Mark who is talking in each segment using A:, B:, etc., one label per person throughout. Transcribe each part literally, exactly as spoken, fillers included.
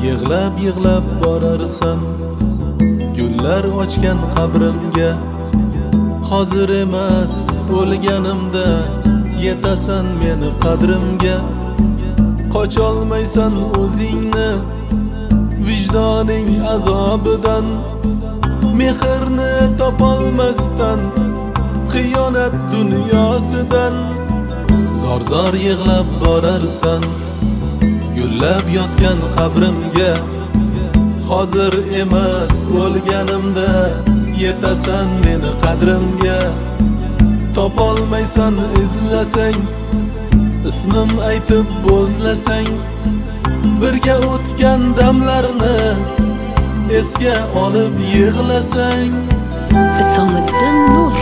A: Yig'lab yig'lab borarsan gullar ochgan qabrimga. Hozir emas o'lganimda yetasan meni qadrimga. Qocholmaysan o'zingni vijdoning azobidan. Mehrni topolmasdan xiyonat dunyosidan. Zor zor yig'lab borarsan gullab yotgan qabrimga. Hozir emas o'lganimda yetasan meni qadrimga. Topolmaysan izlasang, ismim aytib bo'zlasang, birga o'tgan damlarni esga olib yig'lasang.
B: Isomiddin Nur.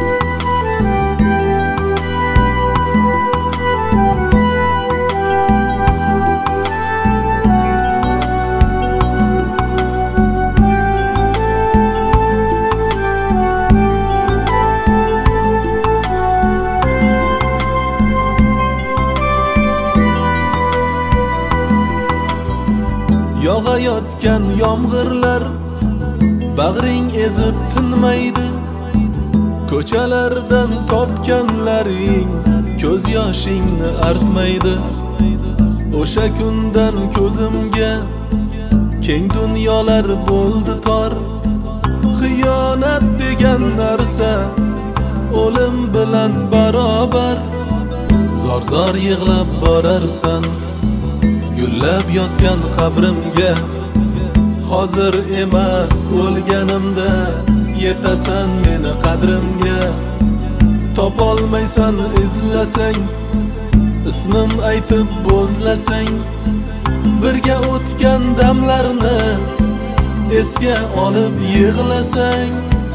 A: Yog'ayotgan yomg'irlar bag'ring ezib tinmaydi. Ko'chalardan topganlaring ko'z yoshingni artmaydi. O'sha kundan ko'zimga keng dunyolar bo'ldi tor. Xiyonat degan narsa o'lim bilan barobar. Zor zor yig'lab borarsan gullab yotgan qabrimga. Hozir emas o'lganimda yetasan meni qadrimga. Topolmaysan izlasang, ismim aytib bo'zlasang, birga o'tgan damlarni esga olib yig'lasang.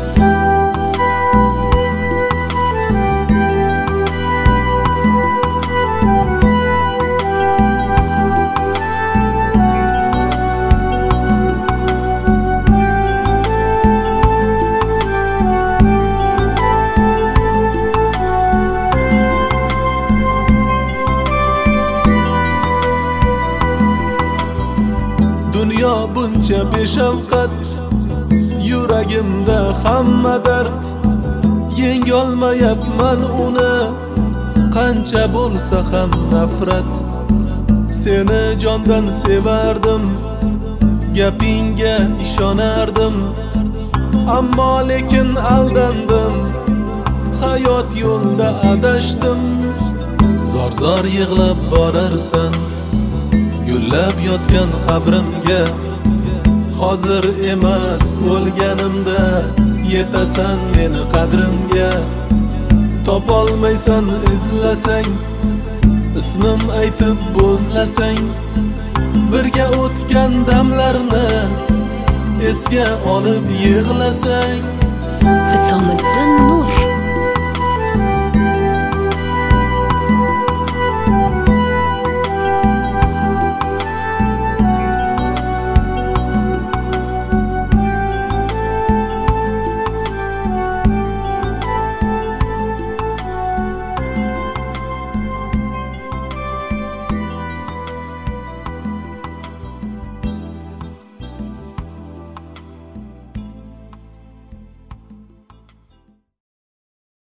A: Dunyo buncha beshafqat, yuragimda hamma dard. Yengolmayapman uni, qancha bo'lsa ham nafrat. Seni jondan sevardim, gapingga ishonardim, ammo lekin aldandim, hayot yo'lda adashdim. Zor zor yig'lab borarsan gullab yotgan qabrimga. Hozir emas o'lganimda yetasan meni qadrimga. Topolmaysan izlasang, ismim aytib bo'zlasang, birga o'tgan damlarni esga olib yig'lasang.
B: Isomiddin Nur.